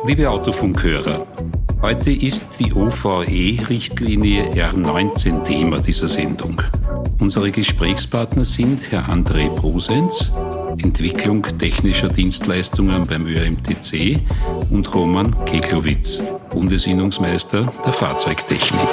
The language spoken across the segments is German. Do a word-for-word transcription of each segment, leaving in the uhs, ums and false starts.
Liebe Autofunkhörer, heute ist die O V E-Richtlinie R neunzehn Thema dieser Sendung. Unsere Gesprächspartner sind Herr André Brosenz, Entwicklung technischer Dienstleistungen beim Ö R M T C, und Roman Keglowitz, Bundesinnungsmeister der Fahrzeugtechnik.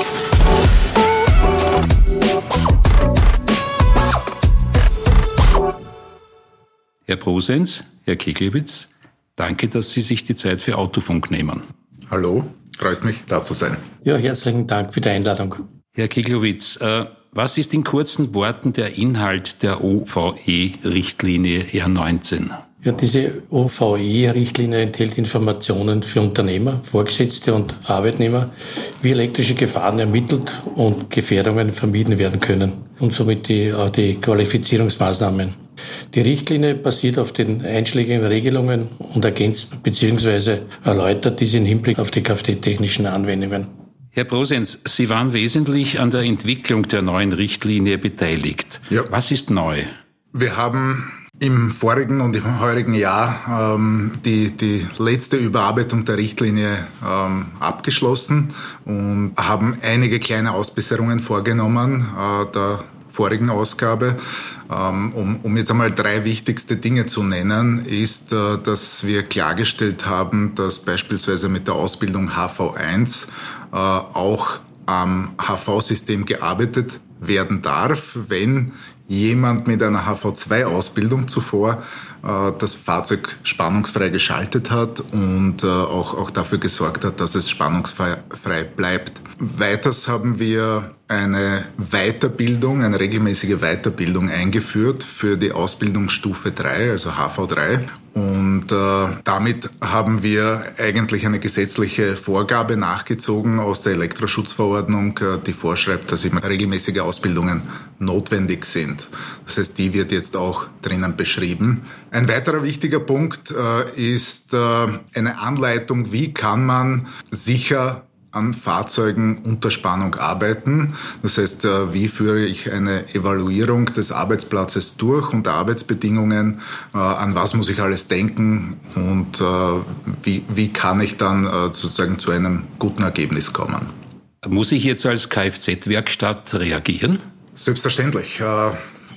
Herr Brosenz, Herr Keglowitz, danke, dass Sie sich die Zeit für Autofunk nehmen. Hallo, freut mich, da zu sein. Ja, herzlichen Dank für die Einladung. Herr Keglowitz, äh, was ist in kurzen Worten der Inhalt der O V E-Richtlinie R neunzehn? Ja, diese O V E-Richtlinie enthält Informationen für Unternehmer, Vorgesetzte und Arbeitnehmer, wie elektrische Gefahren ermittelt und Gefährdungen vermieden werden können und somit die, auch die Qualifizierungsmaßnahmen. Die Richtlinie basiert auf den einschlägigen Regelungen und ergänzt bzw. erläutert diese im Hinblick auf die Kfz-technischen Anwendungen. Herr Brosenz, Sie waren wesentlich an der Entwicklung der neuen Richtlinie beteiligt. Ja. Was ist neu? Wir haben im vorigen und im heurigen Jahr ähm, die, die letzte Überarbeitung der Richtlinie ähm, abgeschlossen und haben einige kleine Ausbesserungen vorgenommen äh, der vorigen Ausgabe. Ähm, um, um jetzt einmal drei wichtigste Dinge zu nennen, ist, äh, dass wir klargestellt haben, dass beispielsweise mit der Ausbildung H V eins äh, auch am H V-System gearbeitet werden darf, wenn jemand mit einer H V zwei Ausbildung zuvor äh, das Fahrzeug spannungsfrei geschaltet hat und äh, auch, auch dafür gesorgt hat, dass es spannungsfrei bleibt. Weiters haben wir eine Weiterbildung, eine regelmäßige Weiterbildung eingeführt für die Ausbildungsstufe drei, also H V drei. Und äh, damit haben wir eigentlich eine gesetzliche Vorgabe nachgezogen aus der Elektroschutzverordnung, äh, die vorschreibt, dass immer regelmäßige Ausbildungen notwendig sind. Das heißt, die wird jetzt auch drinnen beschrieben. Ein weiterer wichtiger Punkt äh, ist äh, eine Anleitung, wie kann man sicher an Fahrzeugen unter Spannung arbeiten. Das heißt, wie führe ich eine Evaluierung des Arbeitsplatzes durch und der Arbeitsbedingungen, an was muss ich alles denken und wie, wie kann ich dann sozusagen zu einem guten Ergebnis kommen. Muss ich jetzt als Kfz-Werkstatt reagieren? Selbstverständlich. Da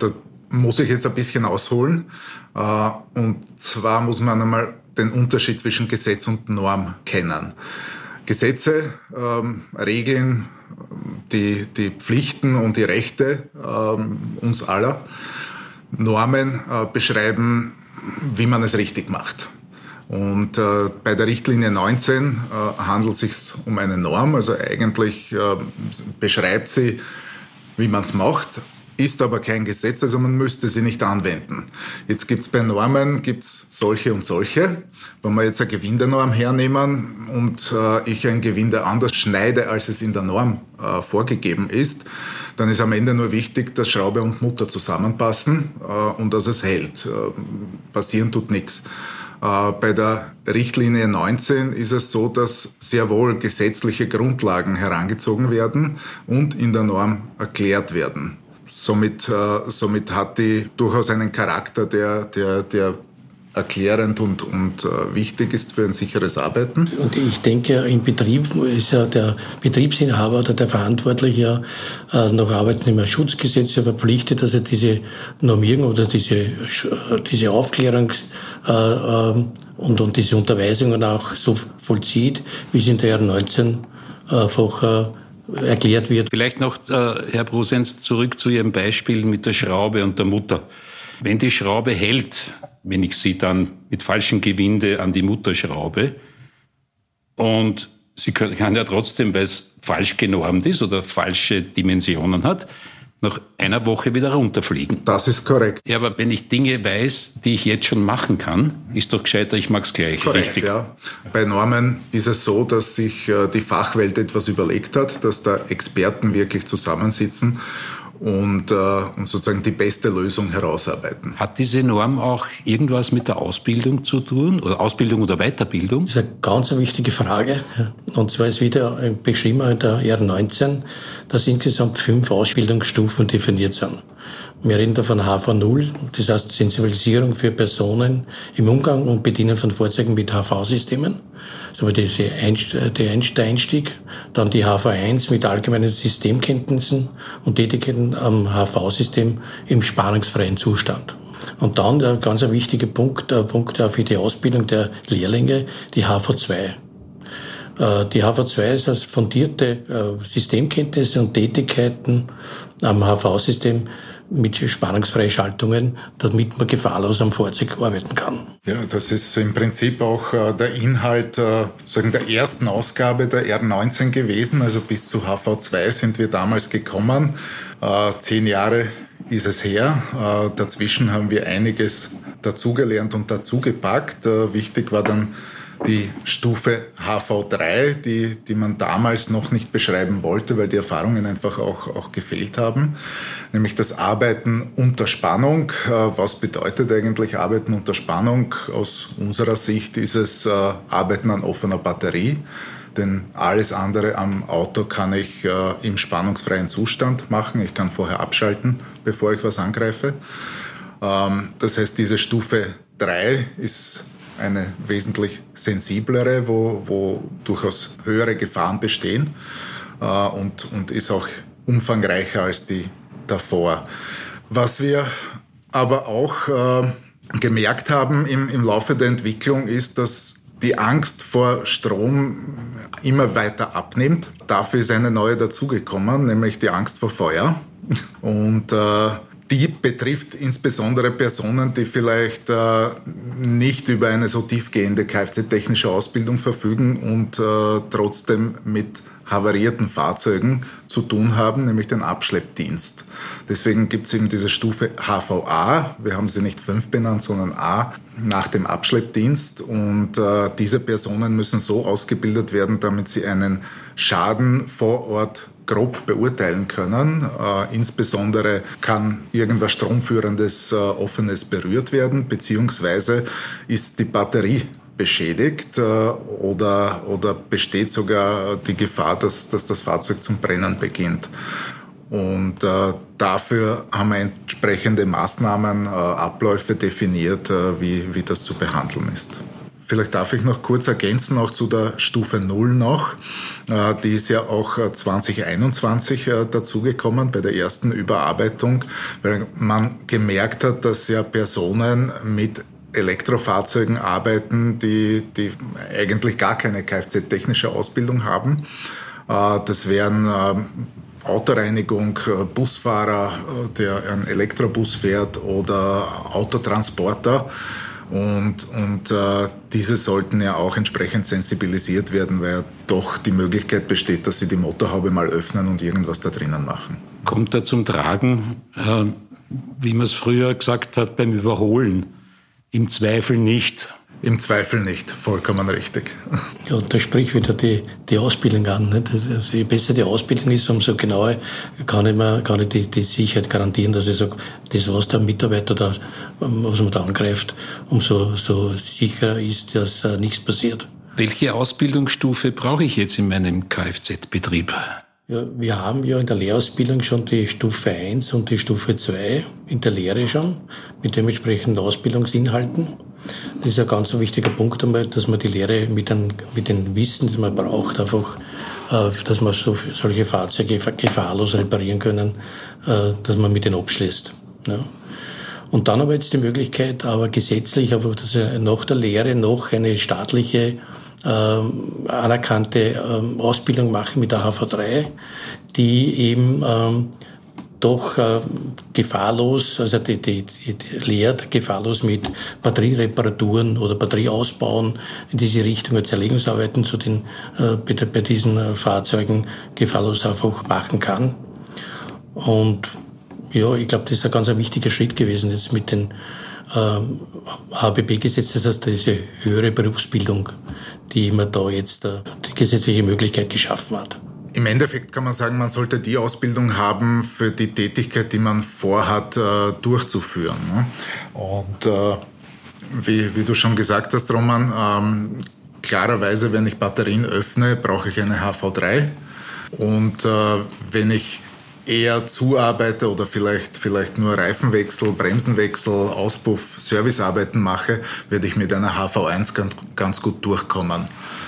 muss ich jetzt ein bisschen ausholen. Und zwar muss man einmal den Unterschied zwischen Gesetz und Norm kennen. Gesetze ähm, regeln die, die Pflichten und die Rechte ähm, uns aller. Normen äh, beschreiben, wie man es richtig macht. Und äh, bei der Richtlinie neunzehn äh, handelt es sich um eine Norm, also eigentlich äh, beschreibt sie, wie man es macht, ist aber kein Gesetz, also man müsste sie nicht anwenden. Jetzt gibt's bei Normen gibt's solche und solche. Wenn wir jetzt eine Gewindenorm hernehmen und äh, ich ein Gewinde anders schneide, als es in der Norm äh, vorgegeben ist, dann ist am Ende nur wichtig, dass Schraube und Mutter zusammenpassen äh, und dass es hält. Äh, passieren tut nichts. Äh, bei der Richtlinie neunzehn ist es so, dass sehr wohl gesetzliche Grundlagen herangezogen werden und in der Norm erklärt werden. Somit, äh, somit hat die durchaus einen Charakter, der, der, der erklärend und, und äh, wichtig ist für ein sicheres Arbeiten. Und ich denke, im Betrieb ist ja der Betriebsinhaber oder der Verantwortliche äh, nach Arbeitnehmerschutzgesetz ja verpflichtet, dass er diese Normierung oder diese, diese Aufklärung äh, äh, und, und diese Unterweisungen auch so vollzieht, wie es in der R neunzehn einfach äh, erklärt wird. Vielleicht noch, äh, Herr Brosenz, zurück zu Ihrem Beispiel mit der Schraube und der Mutter. Wenn die Schraube hält, wenn ich sie dann mit falschem Gewinde an die Mutter schraube und sie kann ja trotzdem, weil es falsch genormt ist oder falsche Dimensionen hat, nach einer Woche wieder runterfliegen. Das ist korrekt. Ja, aber wenn ich Dinge weiß, die ich jetzt schon machen kann, ist doch gescheiter, ich mag's gleich. Korrekt, richtig. Ja. Bei Normen ist es so, dass sich äh, die Fachwelt etwas überlegt hat, dass da Experten wirklich zusammensitzen und, äh, und sozusagen die beste Lösung herausarbeiten. Hat diese Norm auch irgendwas mit der Ausbildung zu tun? Oder Ausbildung oder Weiterbildung? Das ist eine ganz wichtige Frage. Und zwar ist wieder beschrieben in der R neunzehn, dass insgesamt fünf Ausbildungsstufen definiert sind. Wir reden da von H V null, das heißt Sensibilisierung für Personen im Umgang und Bedienen von Fahrzeugen mit H V-Systemen. So der Einstieg. Dann die H V eins mit allgemeinen Systemkenntnissen und Tätigkeiten am H V-System im spannungsfreien Zustand. Und dann ein ganz wichtiger Punkt, der Punkt für die Ausbildung der Lehrlinge, die H V zwei. Die H V zwei ist als fundierte Systemkenntnisse und Tätigkeiten am H V-System mit spannungsfreien Schaltungen, damit man gefahrlos am Fahrzeug arbeiten kann. Ja, das ist im Prinzip auch äh, der Inhalt äh, sagen der ersten Ausgabe der R neunzehn gewesen. Also bis zu H V zwei sind wir damals gekommen. Äh, zehn Jahre ist es her. Äh, dazwischen haben wir einiges dazugelernt und dazugepackt. Äh, wichtig war dann die Stufe H V drei, die, die man damals noch nicht beschreiben wollte, weil die Erfahrungen einfach auch, auch gefehlt haben. Nämlich das Arbeiten unter Spannung. Was bedeutet eigentlich Arbeiten unter Spannung? Aus unserer Sicht ist es Arbeiten an offener Batterie. Denn alles andere am Auto kann ich äh, im spannungsfreien Zustand machen. Ich kann vorher abschalten, bevor ich was angreife. Ähm, das heißt, diese Stufe drei ist eine wesentlich sensiblere, wo, wo durchaus höhere Gefahren bestehen äh, und, und ist auch umfangreicher als die davor. Was wir aber auch äh, gemerkt haben im, im Laufe der Entwicklung ist, dass die Angst vor Strom immer weiter abnimmt. Dafür ist eine neue dazugekommen, nämlich die Angst vor Feuer. Und äh, die betrifft insbesondere Personen, die vielleicht äh, nicht über eine so tiefgehende Kfz-technische Ausbildung verfügen und äh, trotzdem mit havarierten Fahrzeugen zu tun haben, nämlich den Abschleppdienst. Deswegen gibt es eben diese Stufe H V A, wir haben sie nicht fünf benannt, sondern A, nach dem Abschleppdienst. Und äh, diese Personen müssen so ausgebildet werden, damit sie einen Schaden vor Ort grob beurteilen können. Äh, insbesondere kann irgendwas Stromführendes, äh, Offenes berührt werden, beziehungsweise ist die Batterie beschädigt äh, oder, oder besteht sogar die Gefahr, dass, dass das Fahrzeug zum Brennen beginnt. Und äh, dafür haben wir entsprechende Maßnahmen, äh, Abläufe definiert, äh, wie, wie das zu behandeln ist. Vielleicht darf ich noch kurz ergänzen, auch zu der Stufe null noch. Äh, die ist ja auch zwanzig einundzwanzig äh, dazugekommen bei der ersten Überarbeitung, weil man gemerkt hat, dass ja Personen mit Elektrofahrzeugen arbeiten, die, die eigentlich gar keine Kfz-technische Ausbildung haben. Äh, das wären äh, Autoreinigung, Busfahrer, der einen Elektrobus fährt oder Autotransporter. Und, und äh, diese sollten ja auch entsprechend sensibilisiert werden, weil doch die Möglichkeit besteht, dass sie die Motorhaube mal öffnen und irgendwas da drinnen machen. Kommt da zum Tragen, äh, wie man es früher gesagt hat, beim Überholen? Im Zweifel nicht. Im Zweifel nicht, vollkommen richtig. Ja, und da spricht wieder die, die Ausbildung an. Nicht? Also je besser die Ausbildung ist, umso genauer kann ich, mir, kann ich die, die Sicherheit garantieren, dass ich sage, das, was der Mitarbeiter da, was man da angreift, umso so sicher ist, dass uh, nichts passiert. Welche Ausbildungsstufe brauche ich jetzt in meinem Kfz-Betrieb? Ja, wir haben ja in der Lehrausbildung schon die Stufe eins und die Stufe zwei in der Lehre schon, mit dementsprechenden Ausbildungsinhalten. Das ist ein ganz wichtiger Punkt einmal, dass man die Lehre mit, ein, mit dem Wissen, das man braucht, einfach, äh, dass man so, solche Fahrzeuge gefahrlos reparieren können, äh, dass man mit denen abschließt. Ja. Und dann aber jetzt die Möglichkeit, aber gesetzlich, einfach, dass er nach der Lehre noch eine staatliche Ähm, anerkannte ähm, Ausbildung machen mit der H V drei, die eben ähm, doch äh, gefahrlos, also die, die, die lehrt gefahrlos mit Batteriereparaturen oder Batterieausbauen in diese Richtung, Zerlegungsarbeiten zu den, äh, bei, bei diesen äh, Fahrzeugen gefahrlos einfach machen kann. Und ja, ich glaube, das ist ein ganz ein wichtiger Schritt gewesen jetzt mit den ähm, H B B-Gesetz, das heißt diese höhere Berufsbildung, die man da jetzt äh, die gesetzliche Möglichkeit geschaffen hat. Im Endeffekt kann man sagen, man sollte die Ausbildung haben für die Tätigkeit, die man vorhat, äh, durchzuführen. Ne? Und äh, wie, wie du schon gesagt hast, Roman, ähm, klarerweise, wenn ich Batterien öffne, brauche ich eine H V drei. Und äh, wenn ich eher zuarbeite oder vielleicht, vielleicht nur Reifenwechsel, Bremsenwechsel, Auspuff, Servicearbeiten mache, werde ich mit einer H V eins ganz, ganz gut durchkommen.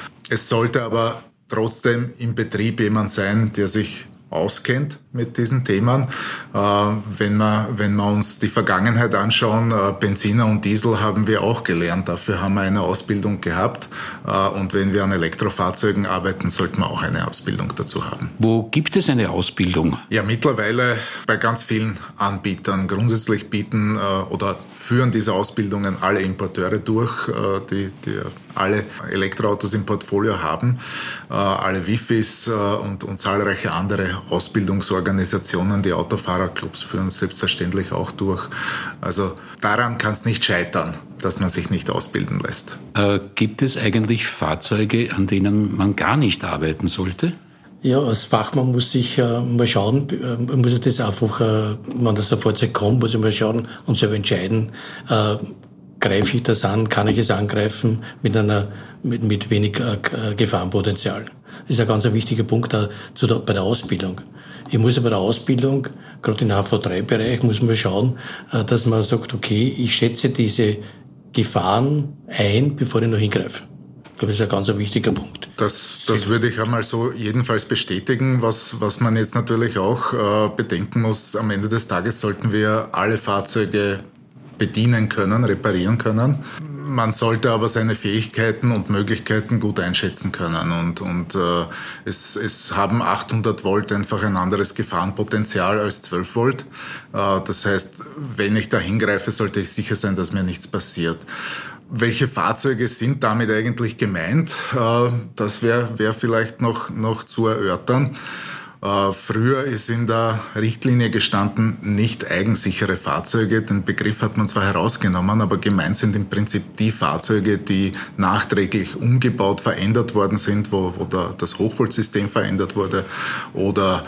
Es sollte aber trotzdem im Betrieb jemand sein, der sich auskennt mit diesen Themen. Äh, wenn wir, wenn wir uns die Vergangenheit anschauen, äh, Benziner und Diesel haben wir auch gelernt. Dafür haben wir eine Ausbildung gehabt. Äh, und wenn wir an Elektrofahrzeugen arbeiten, sollten wir auch eine Ausbildung dazu haben. Wo gibt es eine Ausbildung? Ja, mittlerweile bei ganz vielen Anbietern. Grundsätzlich bieten äh, oder führen diese Ausbildungen alle Importeure durch, äh, die, die alle Elektroautos im Portfolio haben, äh, alle Wifis äh, und, und zahlreiche andere Ausbildungsorganisationen, die Autofahrerclubs führen selbstverständlich auch durch. Also daran kann es nicht scheitern, dass man sich nicht ausbilden lässt. Äh, gibt es eigentlich Fahrzeuge, an denen man gar nicht arbeiten sollte? Ja, als Fachmann muss ich äh, mal schauen, äh, muss ich das einfach, äh, wenn das ein Fahrzeug kommt, muss ich mal schauen und selber entscheiden, äh, greife ich das an, kann ich es angreifen mit einer, mit, mit wenig äh, Gefahrenpotenzial. Das ist ein ganz ein wichtiger Punkt da, zu der, bei der Ausbildung. Ich muss aber bei der Ausbildung, gerade im H V drei Bereich, muss man schauen, äh, dass man sagt, okay, ich schätze diese Gefahren ein, bevor ich noch hingreife. Ich glaube, das ist ein ganz ein wichtiger Punkt. Das, das würde ich einmal so jedenfalls bestätigen. Was, was man jetzt natürlich auch äh, bedenken muss, am Ende des Tages sollten wir alle Fahrzeuge bedienen können, reparieren können. Man sollte aber seine Fähigkeiten und Möglichkeiten gut einschätzen können. Und, und äh, es, es haben achthundert Volt einfach ein anderes Gefahrenpotenzial als zwölf Volt. Äh, das heißt, wenn ich da hingreife, sollte ich sicher sein, dass mir nichts passiert. Welche Fahrzeuge sind damit eigentlich gemeint? Äh, das wäre wär vielleicht noch, noch zu erörtern. Uh, früher ist in der Richtlinie gestanden, nicht eigensichere Fahrzeuge. Den Begriff hat man zwar herausgenommen, aber gemeint sind im Prinzip die Fahrzeuge, die nachträglich umgebaut, verändert worden sind, wo, wo der, das Hochvoltsystem verändert wurde, oder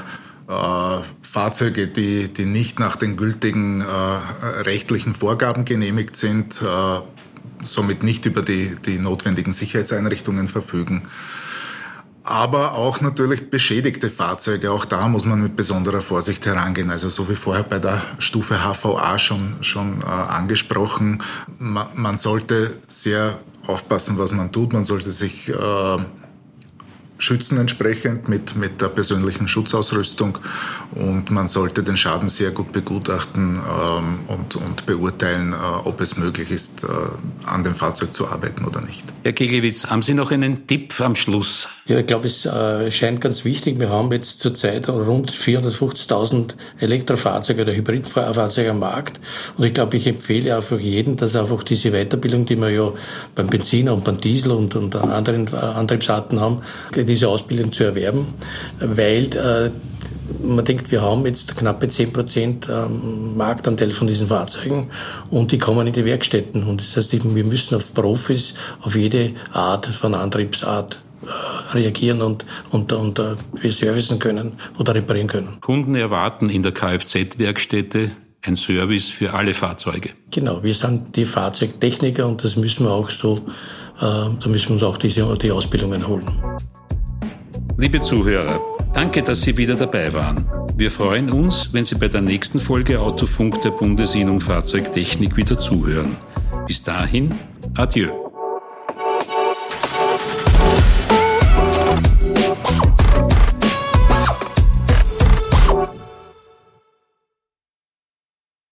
uh, Fahrzeuge, die, die nicht nach den gültigen uh, rechtlichen Vorgaben genehmigt sind, uh, somit nicht über die, die notwendigen Sicherheitseinrichtungen verfügen. Aber auch natürlich beschädigte Fahrzeuge. Auch da muss man mit besonderer Vorsicht herangehen. Also so wie vorher bei der Stufe H V A schon, schon äh, angesprochen. Man, man sollte sehr aufpassen, was man tut. Man sollte sich äh, schützen entsprechend mit, mit der persönlichen Schutzausrüstung, und man sollte den Schaden sehr gut begutachten ähm, und, und beurteilen, äh, ob es möglich ist, äh, an dem Fahrzeug zu arbeiten oder nicht. Herr Keglewitz, haben Sie noch einen Tipp am Schluss? Ja, ich glaube, es äh, scheint ganz wichtig. Wir haben jetzt zurzeit rund vierhundertfünfzigtausend Elektrofahrzeuge oder Hybridfahrzeuge am Markt, und ich glaube, ich empfehle einfach jedem, dass einfach diese Weiterbildung, die wir ja beim Benziner und beim Diesel und, und anderen Antriebsarten haben, diese Ausbildung zu erwerben, weil äh, man denkt, wir haben jetzt knappe zehn Prozent ähm, Marktanteil von diesen Fahrzeugen, und die kommen in die Werkstätten. Und das heißt, wir müssen auf Profis, auf jede Art von Antriebsart äh, reagieren und, und, und äh, wir servicen können oder reparieren können. Kunden erwarten in der Kfz-Werkstätte ein Service für alle Fahrzeuge. Genau, wir sind die Fahrzeugtechniker, und das müssen wir auch so, äh, da müssen wir uns auch diese, die Ausbildungen holen. Liebe Zuhörer, danke, dass Sie wieder dabei waren. Wir freuen uns, wenn Sie bei der nächsten Folge Autofunk der Bundesinnung Fahrzeugtechnik wieder zuhören. Bis dahin, adieu.